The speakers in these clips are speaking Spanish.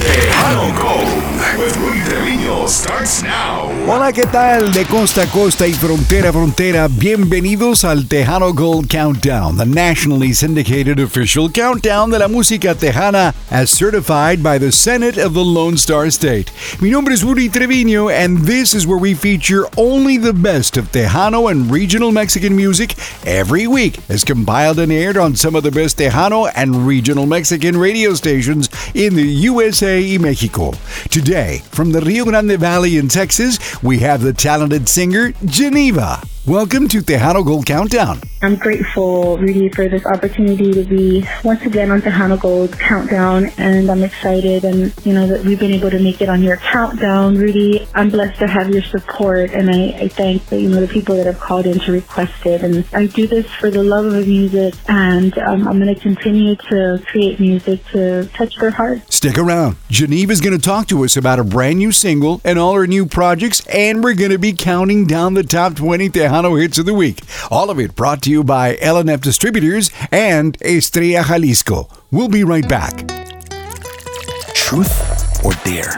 Tejano Gold with Rudy Trevino starts now. Hola, ¿qué tal? De costa a costa y frontera a frontera, bienvenidos al Tejano Gold Countdown, the nationally syndicated official countdown de la música tejana as certified by the Senate of the Lone Star State. Mi nombre es Rudy Trevino, and this is where we feature only the best of Tejano and regional Mexican music every week, as compiled and aired on some of the best Tejano and regional Mexican radio stations in the USA y Mexico. Today, from the Rio Grande Valley in Texas, we have the talented singer Geneva. Welcome to Tejano Gold Countdown. I'm grateful, Rudy, for this opportunity to be once again on Tejano Gold Countdown, and I'm excited and, that we've been able to make it on your countdown, Rudy. I'm blessed to have your support, and I thank the people that have called in to request it, and I do this for the love of music, and I'm going to continue to create music to touch their hearts. Stick around. Geneva is going to talk to us about a brand new single and all her new projects, and we're going to be counting down the top 20 Tejano hits of the week. All of it brought to you by LNF Distributors and Estrella Jalisco. We'll be right back. Truth or dare?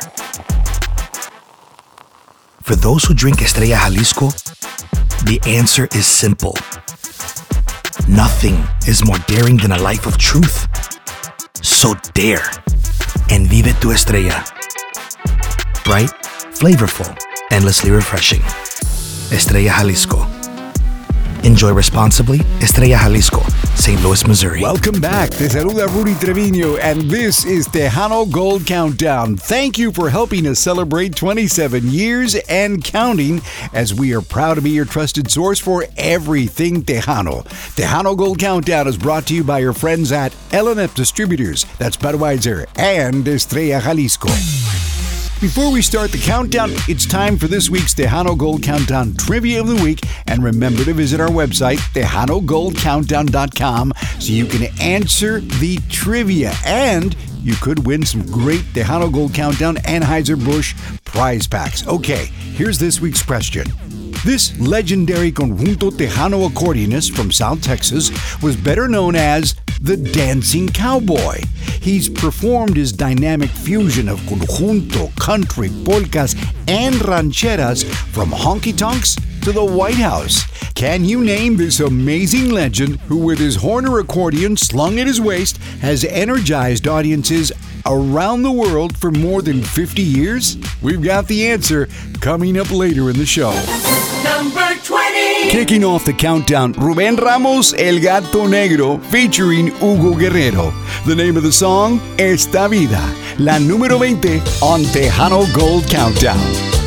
For those who drink Estrella Jalisco, the answer is simple. Nothing is more daring than a life of truth. So dare and vive tu estrella. Bright, flavorful, endlessly refreshing. Estrella Jalisco. Enjoy responsibly. Estrella Jalisco, St. Louis, Missouri. Welcome back. Te saluda Rudy Trevino, and this is Tejano Gold Countdown. Thank you for helping us celebrate 27 years and counting, as we are proud to be your trusted source for everything Tejano. Tejano Gold Countdown is brought to you by your friends at LNF Distributors, that's Budweiser, and Estrella Jalisco. Before we start the countdown, it's time for this week's Tejano Gold Countdown Trivia of the Week. And remember to visit our website, TejanoGoldCountdown.com, so you can answer the trivia. And you could win some great Tejano Gold Countdown Anheuser-Busch prize packs. Okay, here's this week's question. This legendary conjunto Tejano accordionist from South Texas was better known as the Dancing Cowboy. He's performed his dynamic fusion of conjunto, country, polkas, and rancheras from honky-tonks to the White House. Can you name this amazing legend who, with his Horner accordion slung at his waist, has energized audiences around the world for more than 50 years? We've got the answer coming up later in the show. Number 20. Kicking off the countdown, Rubén Ramos, El Gato Negro, featuring Hugo Guerrero. The name of the song, Esta Vida, la número 20 on Tejano Gold Countdown.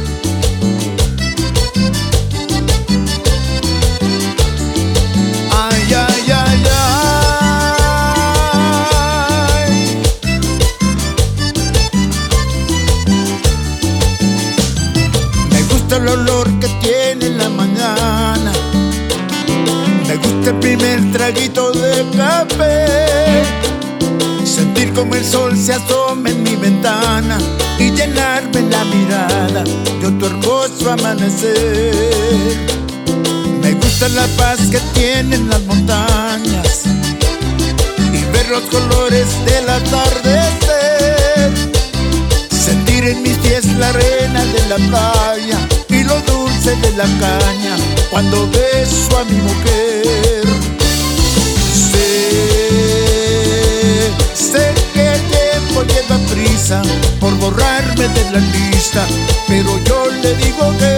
Ay, ay, ay, ay. Me gusta el olor que tiene en la mañana. Me gusta el primer traguito de café. Sentir como el sol se asoma en mi ventana y llenarme la mirada de otro hermoso amanecer. Me gusta la paz que tienen las montañas y ver los colores del atardecer. Sentir en mis pies la arena de la playa y lo dulce de la caña cuando beso a mi mujer. Sé que el tiempo lleva prisa por borrarme de la lista, pero yo le digo que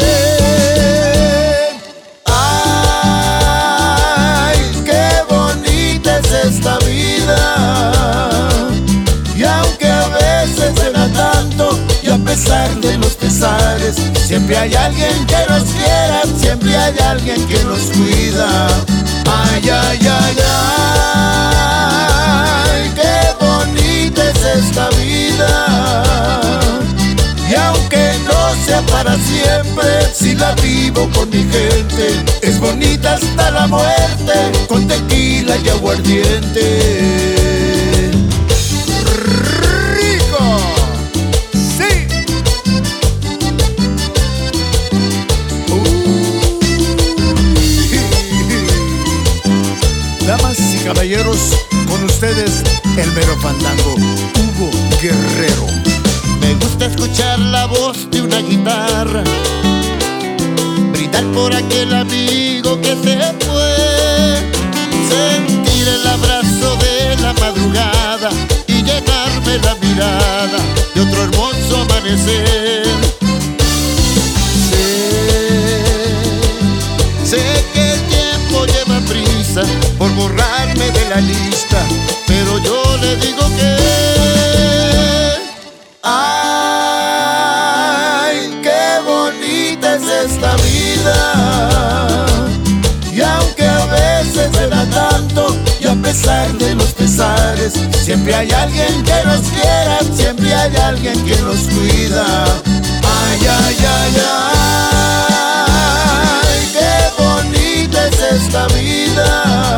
esta vida. Y aunque a veces suena tanto, y a pesar de los pesares, siempre hay alguien que nos quiera, siempre hay alguien que nos cuida. Ay, ay, ay, ay, qué bonita es esta vida. Y aunque no sea para siempre, si la vivo con mi gente, es bonita hasta la muerte, con tequila y aguardiente. ¡Rico! ¡Sí! Damas y caballeros, con ustedes el mero fandango, Hugo Guerrero. voz de una guitarra, brindar por aquel amigo que se fue, sentir el abrazo de la madrugada y llenarme la mirada de otro hermoso amanecer. Sé que el tiempo lleva prisa por borrarme de la lista, pero yo le digo que ¡ay, qué bonita es esta vida! Y aunque a veces duela tanto, y a pesar de los pesares, siempre hay alguien que nos quiera, siempre hay alguien que nos cuida. ¡Ay, ay, ay, ay! ¡Qué bonita es esta vida!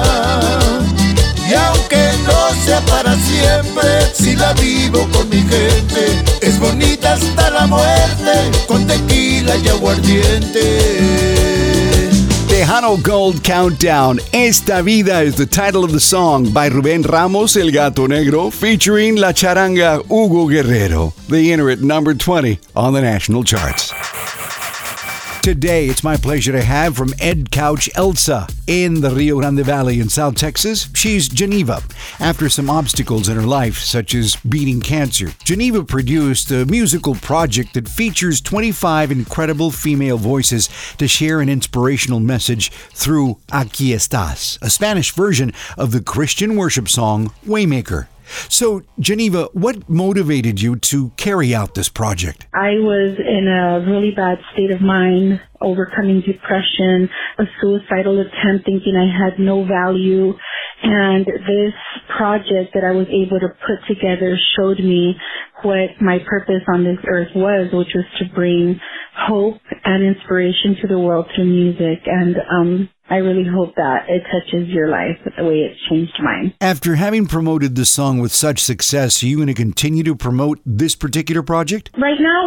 Y aunque no sea para siempre, si la vivo con mi gente, es bonita hasta la muerte, con tequila y aguardiente. Tejano Gold Countdown. Esta Vida is the title of the song by Rubén Ramos, El Gato Negro, featuring La Charanga Hugo Guerrero. They enter at number 20 on the national charts. Today, it's my pleasure to have from Ed Couch Elsa in the Rio Grande Valley in South Texas. She's Geneva. After some obstacles in her life, such as beating cancer, Geneva produced a musical project that features 25 incredible female voices to share an inspirational message through Aquí Estás, a Spanish version of the Christian worship song Waymaker. So, Geneva, what motivated you to carry out this project? I was in a really bad state of mind, overcoming depression, a suicidal attempt, thinking I had no value. And this project that I was able to put together showed me what my purpose on this earth was, which was to bring hope and inspiration to the world through music. And I really hope that it touches your life the way it changed mine. After having promoted the song with such success, are you going to continue to promote this particular project? Right now,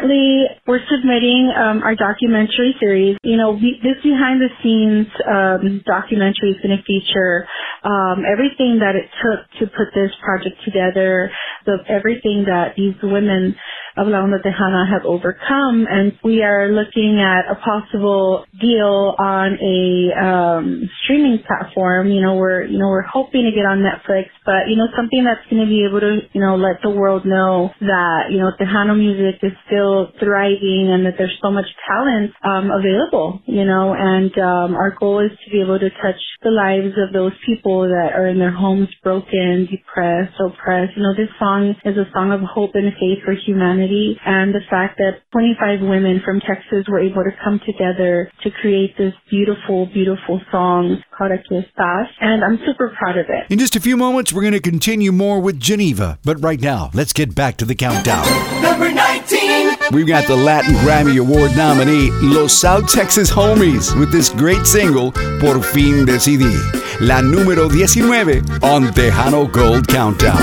we're submitting our documentary series. You know, this behind-the-scenes documentary is going to feature everything that it took to put this project together, everything that these women of La Onda Tejana have overcome, and we are looking at a possible deal on a streaming platform. We're hoping to get on Netflix, but something that's going to be able to let the world know that Tejano music is still thriving and that there's so much talent available. And our goal is to be able to touch the lives of those people that are in their homes broken, depressed, oppressed. This song is a song of hope and faith for humanity, and the fact that 25 women from Texas were able to come together to create this beautiful, beautiful song called Aquí Estás, and I'm super proud of it. In just a few moments, we're going to continue more with Geneva, but right now, let's get back to the countdown. Number 19. We've got the Latin Grammy Award nominee, Los South Texas Homies, with this great single, Por Fin Decidí, la número 19 on Tejano Gold Countdown.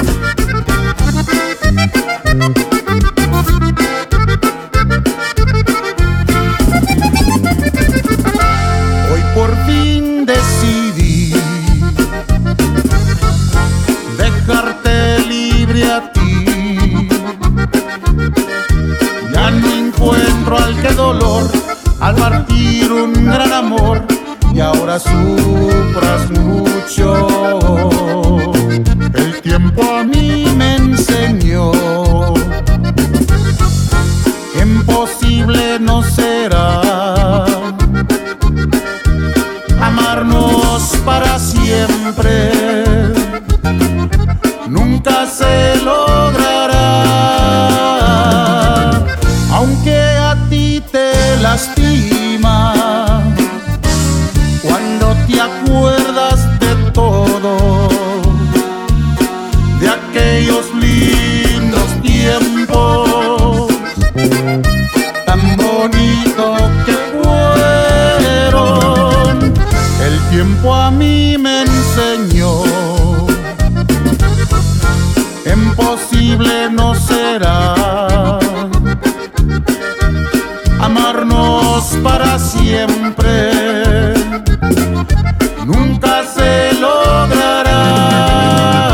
Hoy por fin decidí dejarte libre a ti. Ya no encuentro al que dolor al partir un gran amor y ahora sufras mucho. El tiempo a mí me enseñó que imposible no será amarnos para siempre, nunca se logrará, aunque a ti te lastima cuando te acuerdas de todo, de aquellos lindos tiempos tan bonitos que fueron. El tiempo a mí me enseñó que imposible no será amarnos para siempre, nunca se logrará.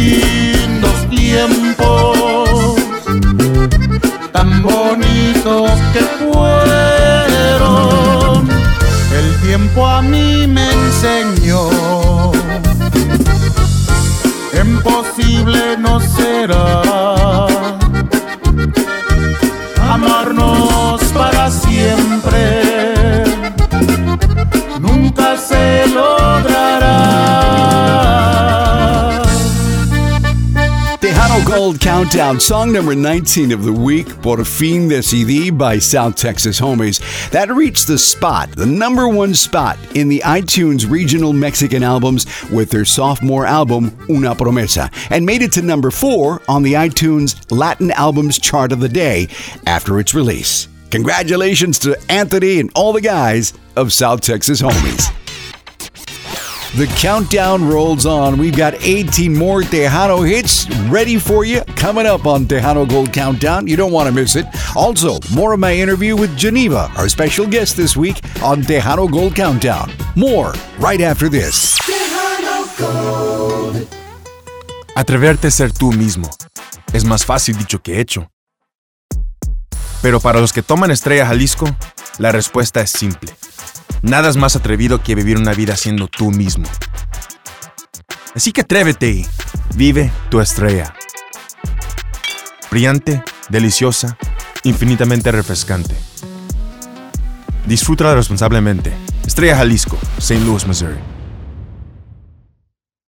lindos tiempos, tan bonitos que fueron. El tiempo a mí me enseñó, imposible no será amarnos para siempre, nunca se logrará. Tejano Gold Countdown, song number 19 of the week, Por Fin Decidí by South Texas Homies. That reached the spot, the number one spot in the iTunes Regional Mexican Albums with their sophomore album, Una Promesa, and made it to number 4 on the iTunes Latin Albums Chart of the Day after its release. Congratulations to Anthony and all the guys of South Texas Homies. The countdown rolls on. We've got 18 more Tejano hits ready for you coming up on Tejano Gold Countdown. You don't want to miss it. Also, more of my interview with Geneva, our special guest this week on Tejano Gold Countdown. More right after this. Tejano Gold. Atreverte a ser tú mismo es más fácil dicho que hecho. Pero para los que toman Estrella Jalisco, la respuesta es simple. Nada es más atrevido que vivir una vida siendo tú mismo. Así que atrévete y vive tu estrella. Brillante, deliciosa, infinitamente refrescante. Disfrútala responsablemente. Estrella Jalisco, St. Louis, Missouri.